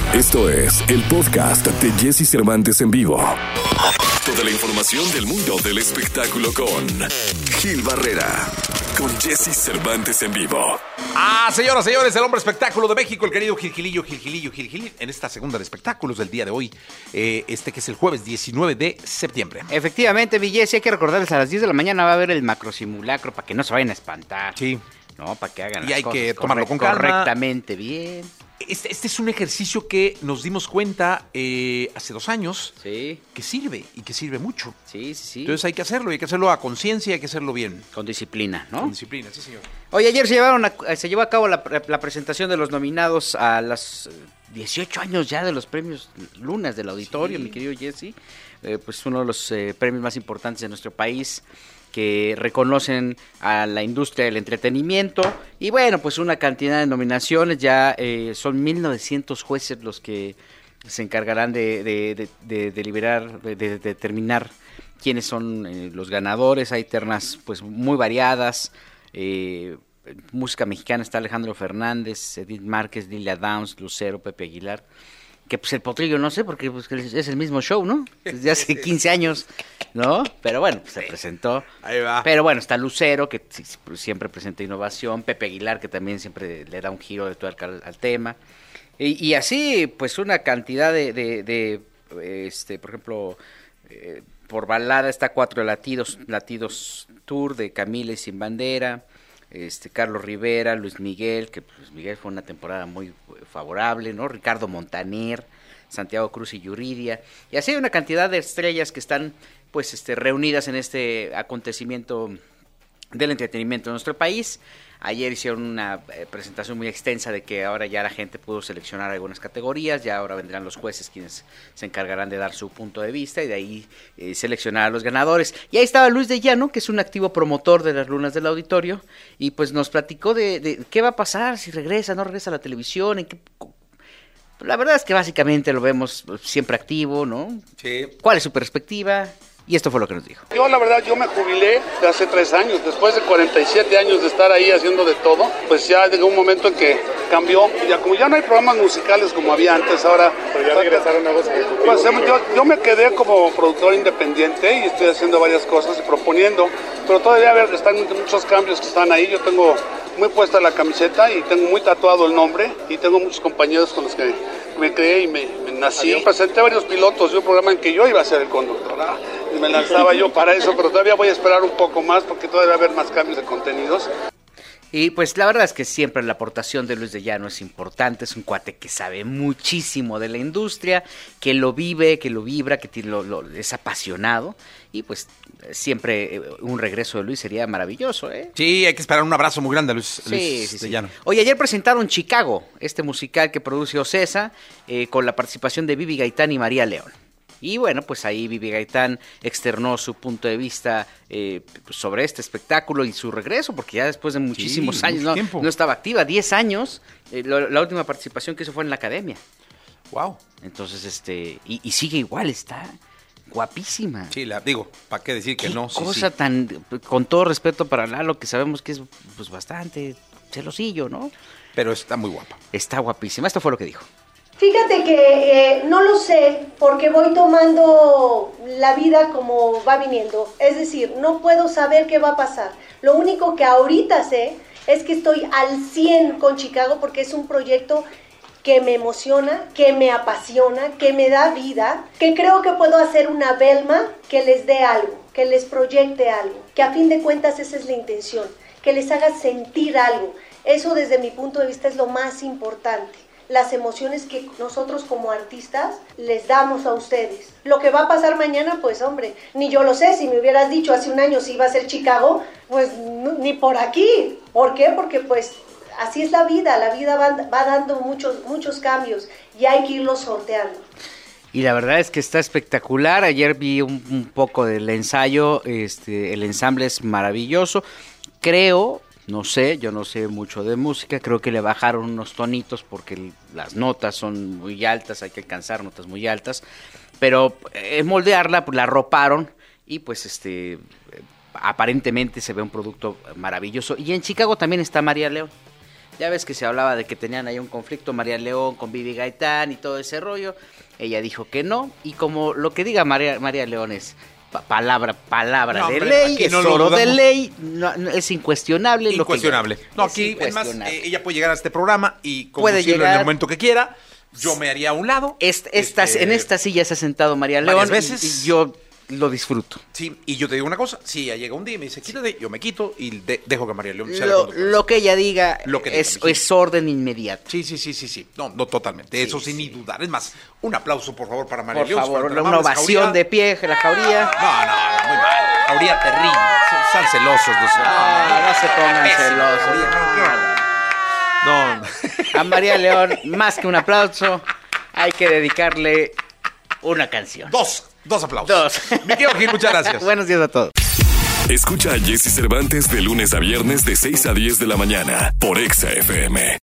Esto es el podcast de Jesse Cervantes en vivo. Toda la información del mundo del espectáculo con Gil Barrera, con Jesse Cervantes en vivo. Señoras, señores, el hombre espectáculo de México, el querido Gilgilillo, en esta segunda de espectáculos del día de hoy, que es el jueves 19 de septiembre. Efectivamente, mi Jesse, hay que recordarles a las 10 de la mañana va a haber el macrosimulacro para que no se vayan a espantar. Sí. No, para que hagan Y las hay cosas que tomarlo con calma. correctamente bien. Este es un ejercicio que nos dimos cuenta hace 2 años Sí, que sirve y que sirve mucho. sí. Entonces hay que hacerlo a conciencia, hay que hacerlo bien. Con disciplina, ¿no? Con disciplina, sí, señor. Oye, ayer se llevó a cabo la presentación de los nominados a los 18 años ya de los premios Lunas del Auditorio, Sí. mi querido Jesse. Pues uno de los premios más importantes de nuestro país, que reconocen a la industria del entretenimiento. Y bueno, pues una cantidad de nominaciones, ya son 1,900 jueces los que se encargarán de deliberar, de determinar quiénes son los ganadores. Hay ternas pues muy variadas. Música mexicana está Alejandro Fernández, Edith Márquez, Lilia Downs, Lucero, Pepe Aguilar. Que pues el Potrillo no sé, porque pues, es el mismo show, ¿no? Desde hace 15 años, ¿no? Pero bueno, pues, se presentó. Ahí va. Pero bueno, está Lucero, que siempre presenta innovación. Pepe Aguilar, que también siempre le da un giro de tuerca al tema. Y así, pues una cantidad de por ejemplo, por balada está 4 Latidos Tour de Camila y Sin Bandera. Carlos Rivera, Luis Miguel, que Luis Miguel fue una temporada muy favorable, ¿no? Ricardo Montaner, Santiago Cruz y Yuridia, y así hay una cantidad de estrellas que están pues reunidas en este acontecimiento del entretenimiento en nuestro país. Ayer hicieron una presentación muy extensa de que ahora ya la gente pudo seleccionar algunas categorías, ya ahora vendrán los jueces quienes se encargarán de dar su punto de vista y de ahí seleccionar a los ganadores. Y ahí estaba Luis de Llano, que es un activo promotor de las Lunas del Auditorio, y pues nos platicó de qué va a pasar, si regresa, no regresa a la televisión, La verdad es que básicamente lo vemos siempre activo, ¿no? Sí. ¿Cuál es su perspectiva? Y esto fue lo que nos dijo. Yo la verdad, yo me jubilé de hace 3 años, después de 47 años de estar ahí haciendo de todo, pues ya llegó un momento en que cambió, como ya no hay programas musicales como había antes, ahora... Pero ya regresaron nuevos ejecutivos. Pues yo me quedé como productor independiente y estoy haciendo varias cosas y proponiendo, pero todavía están muchos cambios que están ahí. Yo tengo muy puesta la camiseta y tengo muy tatuado el nombre y tengo muchos compañeros con los que me creé y me nací. Presenté varios pilotos de un programa en que yo iba a ser el conductor, y me lanzaba yo para eso, pero todavía voy a esperar un poco más porque todavía va a haber más cambios de contenidos. Y pues la verdad es que siempre la aportación de Luis de Llano es importante, es un cuate que sabe muchísimo de la industria, que lo vive, que lo vibra, que es apasionado, y pues siempre un regreso de Luis sería maravilloso, ¿eh? Sí, hay que esperar un abrazo muy grande a Luis Sí. de Llano. Oye, ayer presentaron Chicago, este musical que produce Ocesa, con la participación de Vivi Gaitán y María León. Y bueno, pues ahí Vivi Gaitán externó su punto de vista sobre este espectáculo y su regreso, porque ya después de muchísimos años no estaba activa, 10 años, la última participación que hizo fue en la Academia. Wow. Entonces, y sigue igual, está guapísima. Sí, ¿para qué decir que Qué no? Sí, cosa sí. tan, con todo respeto para Lalo, que sabemos que es pues bastante celosillo, ¿no? Pero está muy guapa. Está guapísima, esto fue lo que dijo. Fíjate que no lo sé porque voy tomando la vida como va viniendo. Es decir, no puedo saber qué va a pasar. Lo único que ahorita sé es que estoy al 100 con Chicago porque es un proyecto que me emociona, que me apasiona, que me da vida, que creo que puedo hacer una Velma que les dé algo, que les proyecte algo, que a fin de cuentas esa es la intención, que les haga sentir algo. Eso desde mi punto de vista es lo más importante. Las emociones que nosotros como artistas les damos a ustedes. Lo que va a pasar mañana, pues hombre, ni yo lo sé. Si me hubieras dicho hace un año si iba a ser Chicago, pues ni por aquí. ¿Por qué? Porque pues así es la vida va dando muchos cambios y hay que irlos sorteando. Y la verdad es que está espectacular. Ayer vi un poco del ensayo, el ensamble es maravilloso. Creo... No sé, yo no sé mucho de música, creo que le bajaron unos tonitos porque las notas son muy altas, hay que alcanzar notas muy altas, pero en moldearla, pues la arroparon y pues aparentemente se ve un producto maravilloso. Y en Chicago también está María León. Ya ves que se hablaba de que tenían ahí un conflicto María León con Vivi Gaitán y todo ese rollo. Ella dijo que no, y como lo que diga María León es palabra No, de hombre, ley, aquí es no lo oro de dudamos. ley, es incuestionable. Incuestionable. No, aquí, es más, incuestionable. ella puede llegar a este programa y Puede conducirlo en llegar. el momento que quiera. Yo me haría a un lado. En esta silla se ha sentado María varias León veces. y yo lo disfruto. Sí, y yo te digo una cosa, si ella llega un día y me dice, quítate, yo me quito y dejo que María León sea la conductora. Lo que ella diga, Lo que diga, es orden inmediato. Sí. No, totalmente. Eso sin ni dudar. Es más, un aplauso, por favor, para María Por León. favor, Fuerte, una amables, ovación Jauría. de pie, la Jauría. No, muy mal. Jauría terrible. Están celosos. No se pongan Pésimo, celosos. No. A María León, más que un aplauso, hay que dedicarle una canción. Dos aplausos. Mi querido Gil, muchas gracias. Buenos días a todos. Escucha a Jesse Cervantes de lunes a viernes de 6 a 10 de la mañana por Exa FM.